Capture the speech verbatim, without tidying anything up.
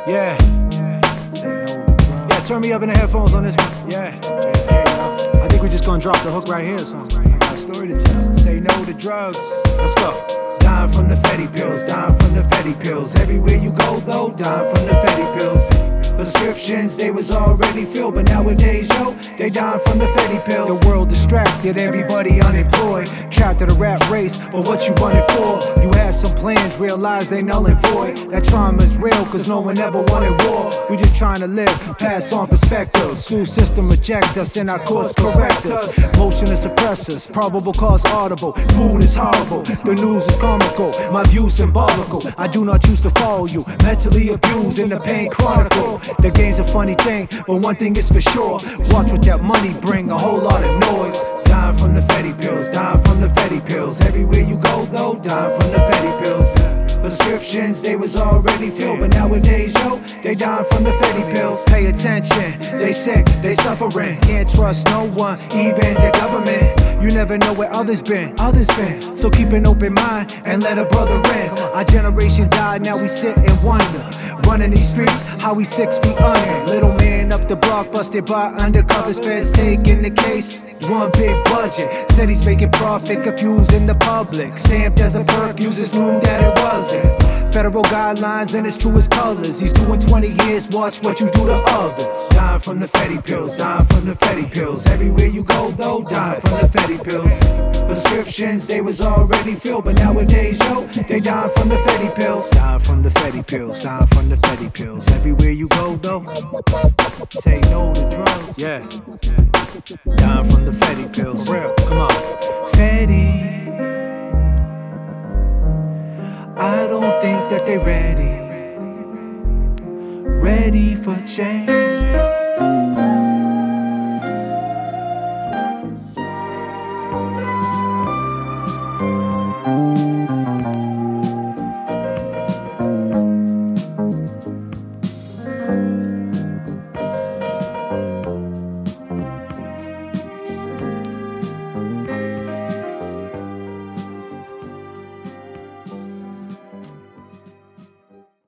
Yeah. Yeah, turn me up in the headphones on this one. Yeah. I think we're just gonna drop the hook right here or something. I got a story to tell. Say no to drugs. Let's go. Dying from the Fetty pills, dying from the Fetty pills. Everywhere you go though, dying from the Fetty pills. Prescriptions, they was already filled, but nowadays, yo, they dying from the Fetty pills. The world distracted, everybody unemployed, trapped in a rat race, but what you running for? You had some plans, realize they null and void. That trauma's real, cause no one ever wanted war. We just trying to live, pass on perspective. School system reject us and our courts correct us. Motion is suppress us, probable cause audible. Food is horrible, the news is comical. My views symbolical, I do not choose to follow you. Mentally abused in the pain chronicle. The game's a funny thing, but one thing is for sure. Watch what that money bring, a whole lot of noise. Dying from the Fetty pills, dying from the Fetty pills. Everywhere you go though, dying from the Fetty pills. Prescriptions, they was already filled, but nowadays, yo, they dying from the Fetty pills. Pay attention, they sick, they suffering. Can't trust no one, even the government. You never know where others been, others been. So keep an open mind and let a brother in. Our generation died, now we sit and wonder. Running these streets, how we six feet under. Little man up the block, busted by undercovers. Feds taking the case, one big budget. Said he's making profit, confusing the public. Stamped as a perk, users knew that it wasn't. Federal guidelines in its truest colors. He's doing twenty years, watch what you do to others. Dying from the Fetty pills, dying from the Fetty pills. Everywhere you go though, dying from the Fetty pills. Prescriptions, they was already filled, but nowadays, yo, they dying from the Fetty pills. Dying from the Fetty pills, dying from the Fetty pills. Everywhere you go though, say no to drugs. Yeah. Dying from the Fetty pills. For real, come on. Fetty, I don't think that they ready, ready for change.